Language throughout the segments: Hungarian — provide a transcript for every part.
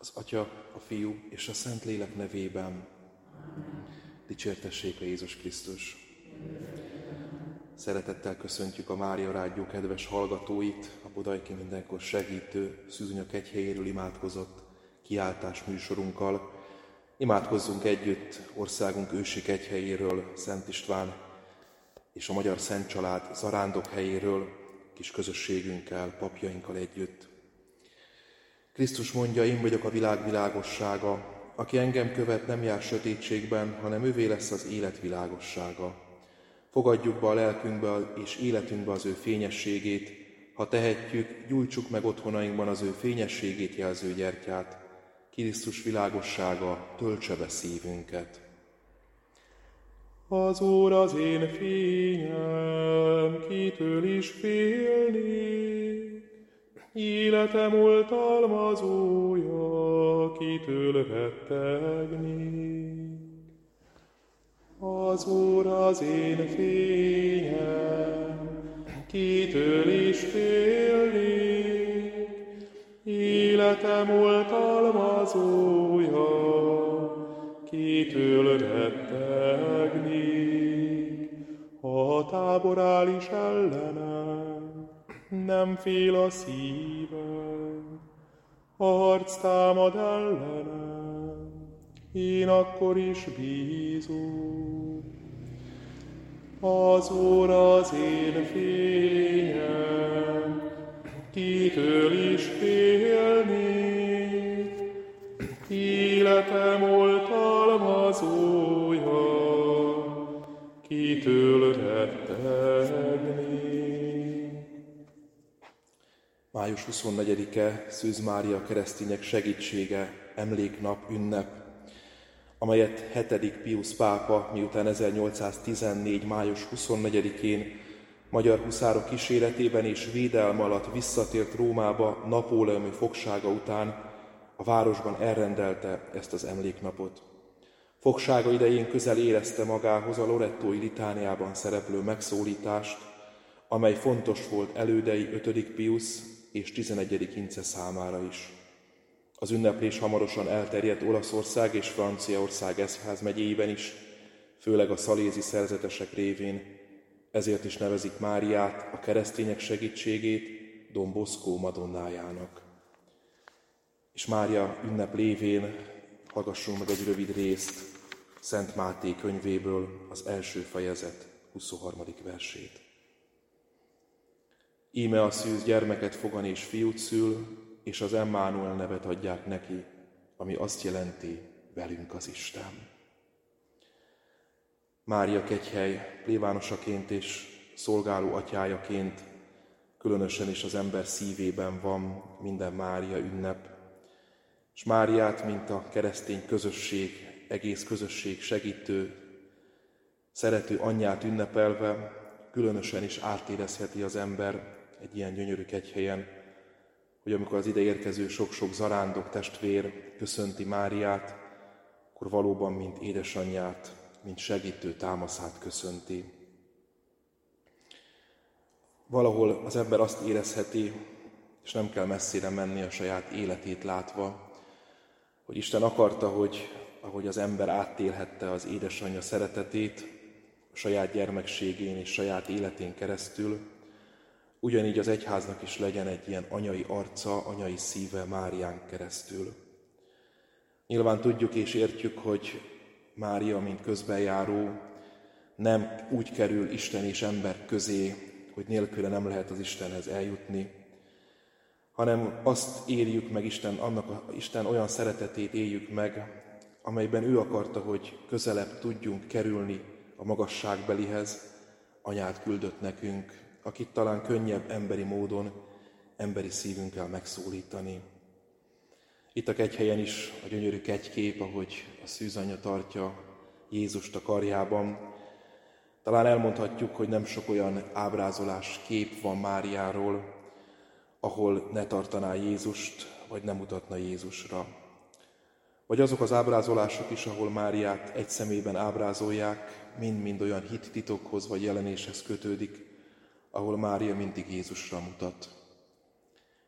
Az Atya, a Fiú és a Szentlélek nevében. Dicsértessék a Jézus Krisztus! Szeretettel köszöntjük a Mária Rádió kedves hallgatóit, a Budai Mindenkor segítő Szűzanya kegyhelyéről imádkozott kiáltás műsorunkkal. Imádkozzunk együtt országunk ősi kegyhelyéről, Szent István és a Magyar Szent Család zarándok helyéről, kis közösségünkkel, papjainkkal együtt. Krisztus mondja, én vagyok a világ világossága, aki engem követ, nem jár sötétségben, hanem ővé lesz az élet világossága. Fogadjuk be a lelkünkbe és életünkbe az ő fényességét, ha tehetjük, gyújtsuk meg otthonainkban az ő fényességét jelző gyertyát. Krisztus világossága töltse be szívünket. Az Úr az én fényem, kitől is félnék? Életem oltalmazója, kitől rettegnék? Az Úr az én fényem, kitől is félnék? Életem oltalmazója, kitől rettegnék? Ha a tábor áll is ellenem, nem fél a szívem, a harc támad ellenem, én akkor is bízom. Az Úr az én fényem, kitől is félnék? Életem oltalmazója, kitől rettegnék? Május 24-e Szűz Mária keresztények segítsége, emléknap, ünnep, amelyet 7. Piusz pápa, miután 1814. május 24-én magyar huszárok kíséretében és védelme alatt visszatért Rómába napóleoni fogsága után a városban elrendelte ezt az emléknapot. Fogsága idején közel érezte magához a lorettói litániában szereplő megszólítást, amely fontos volt elődei 5. Piusz és 11. Ince számára is. Az ünneplés hamarosan elterjedt Olaszország és Franciaország egyházmegyéiben is, főleg a szalézi szerzetesek révén, ezért is nevezik Máriát, a keresztények segítségét, Don Bosco Madonnájának. És Mária ünnep lévén hallgassunk meg egy rövid részt Szent Máté könyvéből, az első fejezet 23. versét. Íme a szűz gyermeket fogan és fiút szül, és az Emmanuel nevet adják neki, ami azt jelenti, velünk az Isten. Mária kegyhely plébánosaként és szolgáló atyájaként különösen is az ember szívében van minden Mária ünnep, és Máriát, mint a keresztény közösség, egész közösség segítő, szerető anyját ünnepelve, különösen is átérezheti az ember egy ilyen gyönyörű kegyhelyen, hogy amikor az ide érkező sok-sok zarándok testvér köszönti Máriát, akkor valóban mint édesanyját, mint segítő támaszát köszönti. Valahol az ember azt érezheti, és nem kell messzire menni a saját életét látva, hogy Isten akarta, hogy ahogy az ember áttélhette az édesanyja szeretetét a saját gyermekségén és saját életén keresztül, ugyanígy az egyháznak is legyen egy ilyen anyai arca, anyai szíve Márián keresztül. Nyilván tudjuk és értjük, hogy Mária, mint közbenjáró, nem úgy kerül Isten és ember közé, hogy nélküle nem lehet az Istenhez eljutni, hanem azt éljük meg Isten olyan szeretetét éljük meg, amelyben ő akarta, hogy közelebb tudjunk kerülni a magasságbelihez, anyát küldött nekünk, akit talán könnyebb emberi módon, emberi szívünkkel megszólítani. Itt a kegyhelyen is a gyönyörű kegykép, ahogy a szűzanya tartja Jézust a karjában. Talán elmondhatjuk, hogy nem sok olyan ábrázolás, kép van Máriáról, ahol ne tartaná Jézust, vagy nem mutatna Jézusra. Vagy azok az ábrázolások is, ahol Máriát egy személyben ábrázolják, mind-mind olyan hittitokhoz vagy jelenéshez kötődik, ahol Mária mindig Jézusra mutat.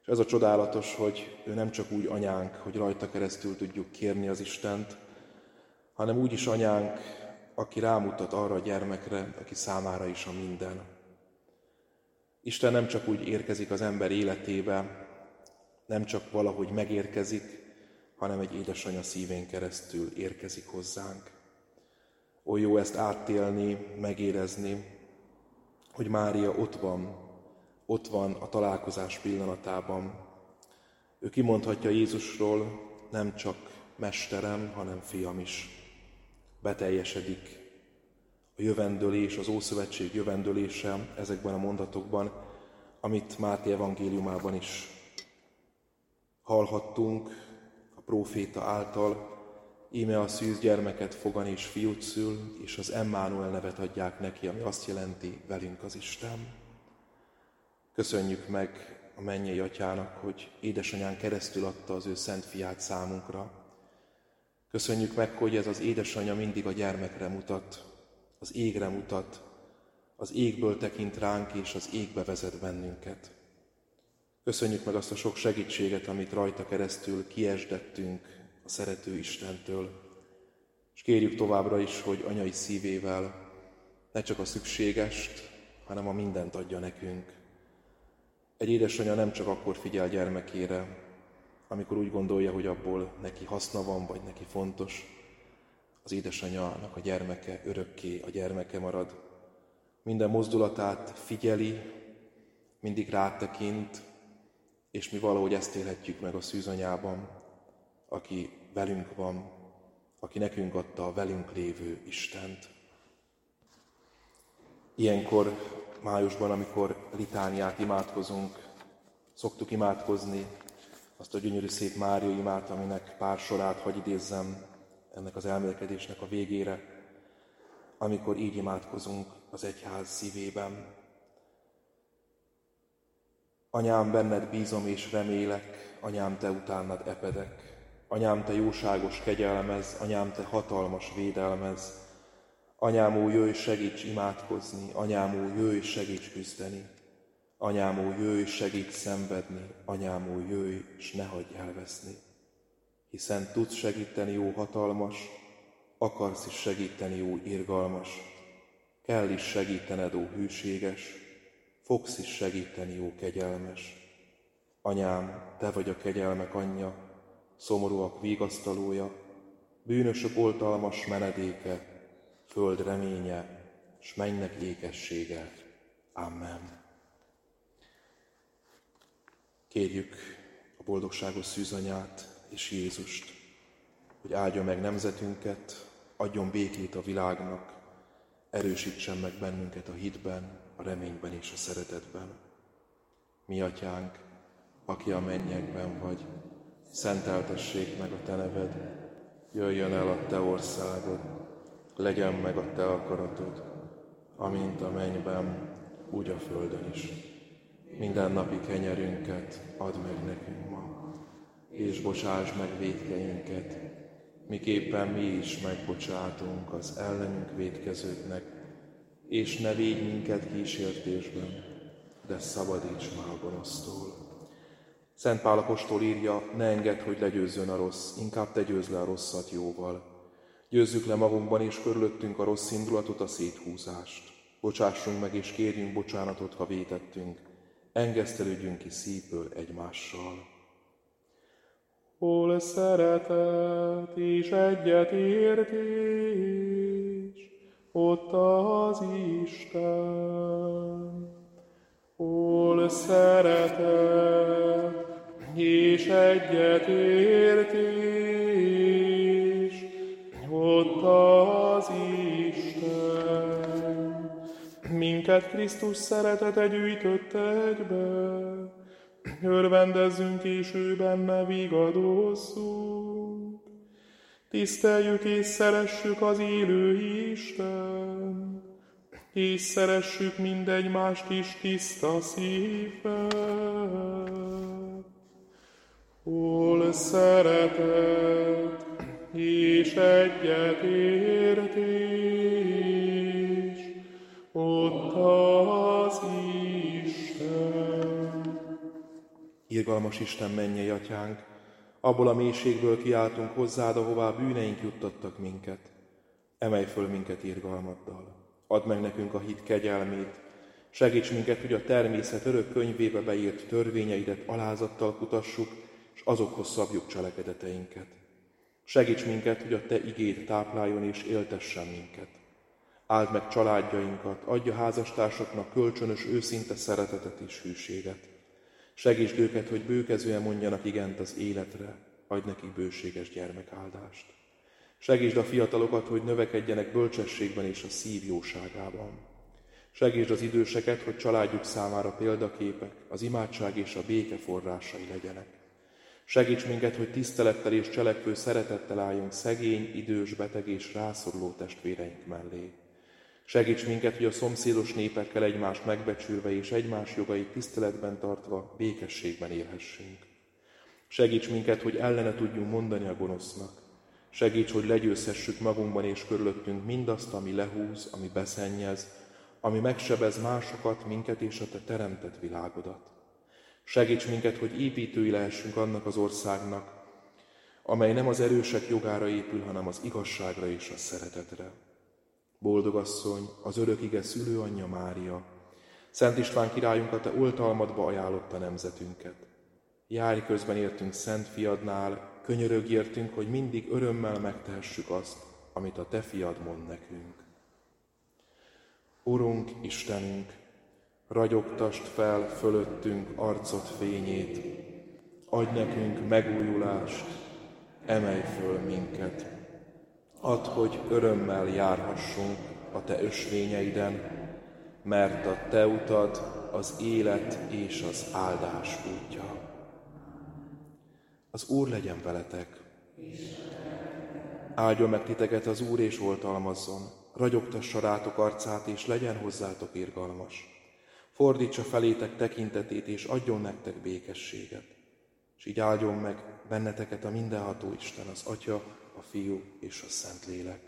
És ez a csodálatos, hogy ő nem csak úgy anyánk, hogy rajta keresztül tudjuk kérni az Istent, hanem úgy is anyánk, aki rámutat arra a gyermekre, aki számára is a minden. Isten nem csak úgy érkezik az ember életébe, nem csak valahogy megérkezik, hanem egy édesanya szívén keresztül érkezik hozzánk. Oly jó ezt átélni, megérezni, hogy Mária ott van a találkozás pillanatában. Ő kimondhatja Jézusról, nem csak mesterem, hanem fiam is. Beteljesedik a jövendőlés, az Ószövetség jövendőlése ezekben a mondatokban, amit Máté evangéliumában is hallhattunk a próféta által. Íme a szűz gyermeket fogan és fiút szül, és az Emmanuel nevet adják neki, ami azt jelenti, velünk az Isten. Köszönjük meg a mennyei Atyának, hogy édesanyán keresztül adta az ő szent fiát számunkra. Köszönjük meg, hogy ez az édesanya mindig a gyermekre mutat, az égre mutat, az égből tekint ránk, és az égbe vezet bennünket. Köszönjük meg azt a sok segítséget, amit rajta keresztül kiesdettünk a szerető Istentől, és kérjük továbbra is, hogy anyai szívével ne csak a szükségest, hanem a mindent adja nekünk. Egy édesanya nem csak akkor figyel gyermekére, amikor úgy gondolja, hogy abból neki haszna van, vagy neki fontos. Az édesanyának a gyermeke örökké a gyermeke marad. Minden mozdulatát figyeli, mindig rátekint, és mi valahogy ezt élhetjük meg a szűzanyában, aki velünk van, aki nekünk adta a velünk lévő Istent. Ilyenkor, májusban, amikor litániát imádkozunk, szoktuk imádkozni azt a gyönyörű szép Mária imát, aminek pár sorát hadd idézzem ennek az elmélkedésnek a végére, amikor így imádkozunk az egyház szívében. Anyám, benned bízom és remélek, anyám, te utánad epedek. Anyám, te jóságos kegyelmez, anyám, te hatalmas védelmez. Anyám, ó, jöjj, segíts imádkozni, anyám, ó, jöjj, segíts küzdeni. Anyám, ó, jöjj, segíts szenvedni, anyám, ó, jöjj, s ne hagyj elveszni. Hiszen tudsz segíteni, ó hatalmas, akarsz is segíteni, ó irgalmas. Kell is segítened, ó hűséges, fogsz is segíteni, ó kegyelmes. Anyám, te vagy a kegyelmek anyja, szomorúak vigasztalója, bűnösök oltalmas menedéke, föld reménye, s mennynek ékessége. Amen. Kérjük a boldogságos szűzanyát és Jézust, hogy áldja meg nemzetünket, adjon békét a világnak, erősítsen meg bennünket a hitben, a reményben és a szeretetben. Mi Atyánk, aki a mennyekben vagy, szenteltessék meg a te neved, jöjjön el a te országod, legyen meg a te akaratod, amint a mennyben, úgy a földön is. Mindennapi kenyerünket add meg nekünk ma, és bocsáss meg vétkeinket, miképpen mi is megbocsátunk az ellenünk vétkezőknek, és ne védj minket kísértésben, de szabadíts már a gonosztól. Szent Pál apostol írja, ne engedd, hogy legyőzzön a rossz, inkább te győzd le a rosszat jóval. Győzzük le magunkban és körülöttünk a rossz indulatot, a széthúzást. Bocsássunk meg és kérjünk bocsánatot, ha vétettünk. Engesztelődjünk ki szívből egymással. Hol szeretet és egyetértés, ott az Isten. Hol szeretet és egyetértés, ott az Isten. Minket Krisztus szeretete gyűjtött egybe, örvendezzünk és ő benne vigadozzunk. Tiszteljük és szeressük az élő Isten, és szeressük mindegymást is tiszta szívvel. Hol szeretet és egyetértés, ott az Isten. Irgalmas Isten mennyei atyánk, abból a mélységből kiáltunk hozzád, ahová bűneink juttattak minket. Emelj föl minket irgalmaddal. Add meg nekünk a hit kegyelmét. Segíts minket, hogy a természet örök könyvébe beírt törvényeidet alázattal kutassuk, és azokhoz szabjuk cselekedeteinket. Segíts minket, hogy a te igéd tápláljon és éltessen minket. Áld meg családjainkat, adj a házastársaknak kölcsönös őszinte szeretetet és hűséget. Segítsd őket, hogy bőkezően mondjanak igent az életre, adj nekik bőséges gyermekáldást. Segítsd a fiatalokat, hogy növekedjenek bölcsességben és a szív jóságában. Segítsd az időseket, hogy családjuk számára példaképek, az imádság és a béke forrásai legyenek. Segíts minket, hogy tisztelettel és cselekvő szeretettel álljunk szegény, idős, beteg és rászoruló testvéreink mellé. Segíts minket, hogy a szomszédos népekkel egymást megbecsülve és egymás jogait tiszteletben tartva békességben élhessünk. Segíts minket, hogy ellene tudjunk mondani a gonosznak. Segíts, hogy legyőzhessük magunkban és körülöttünk mindazt, ami lehúz, ami beszennyez, ami megsebez másokat, minket és a te teremtett világodat. Segíts minket, hogy építői lehessünk annak az országnak, amely nem az erősek jogára épül, hanem az igazságra és a szeretetre. Boldog asszony, az örök ige szülőanyja Mária, Szent István királyunk a te oltalmadba ajánlotta nemzetünket. Járj közben értünk Szent Fiadnál, könyörögj értünk, hogy mindig örömmel megtehessük azt, amit a te fiad mond nekünk. Urunk, Istenünk, ragyogtasd fel fölöttünk arcod fényét, adj nekünk megújulást, emelj föl minket. Add, hogy örömmel járhassunk a te ösvényeiden, mert a te utad az élet és az áldás útja. Az Úr legyen veletek! Áldjon meg titeket az Úr és oltalmazzon, ragyogtassa rátok arcát és legyen hozzátok irgalmas. Fordítsa felétek tekintetét és adjon nektek békességet. És így áldjon meg benneteket a mindenható Isten, az Atya, a Fiú és a Szentlélek.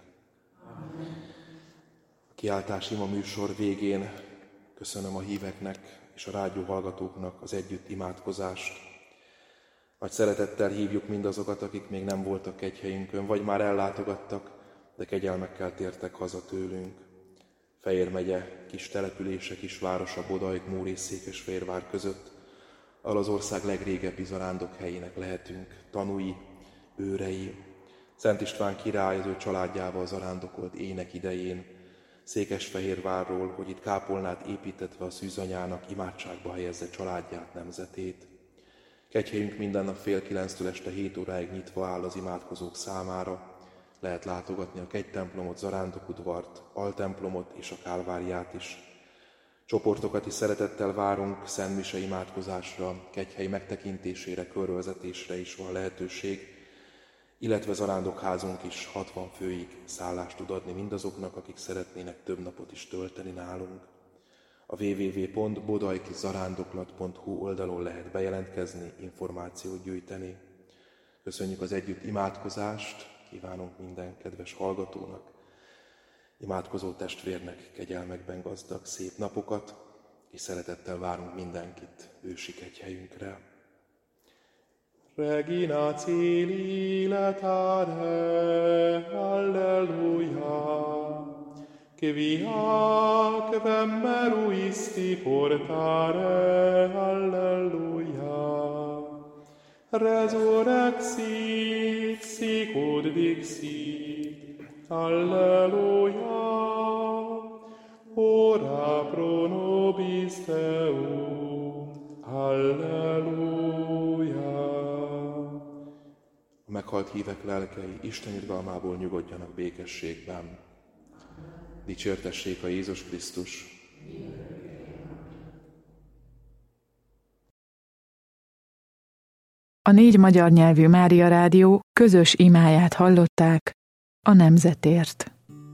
A kiáltás ima műsor végén köszönöm a híveknek és a rádió hallgatóknak az együtt imádkozást. Nagy szeretettel hívjuk mindazokat, akik még nem voltak kegyhelyünkön, vagy már ellátogattak, de kegyelmekkel tértek haza tőlünk. Fejér megye kis települése, kis városa, Bodajk, Mór és Székesfehérvár között, ahol az ország legrégebbi zarándok helyének lehetünk, tanúi, őrei. Szent István király az ő családjával zarándokolt ének idején, Székesfehérvárról, hogy itt kápolnát építetve a szűzanyának imádságba helyezze családját, nemzetét. Kegyhelyünk minden nap 8:30-től este 7 óráig nyitva áll az imádkozók számára. Lehet látogatni a kegytemplomot, zarándokudvart, altemplomot és a kálváriát is. Csoportokat is szeretettel várunk, szentmise imádkozásra, kegyhely megtekintésére, körvezetésre is van lehetőség, illetve zarándokházunk is 60 főig szállást tud adni mindazoknak, akik szeretnének több napot is tölteni nálunk. A www.bodajkizarándoklat.hu oldalon lehet bejelentkezni, információt gyűjteni. Köszönjük az együtt imádkozást, kívánunk minden kedves hallgatónak, imádkozó testvérnek kegyelmekben gazdag, szép napokat, és szeretettel várunk mindenkit ősi kegyhelyünkre. Regina celi latare, alleluia, che via quem meruisti portare, alleluia, resurrexit sicut dixit, alleluia, ora pro nobis Deum, alleluia. A meghalt hívek lelkei Isten irgalmából nyugodjanak békességben. Dicsértessék a Jézus Krisztus! A 4 magyar nyelvű Mária Rádió közös imáját hallották a nemzetért.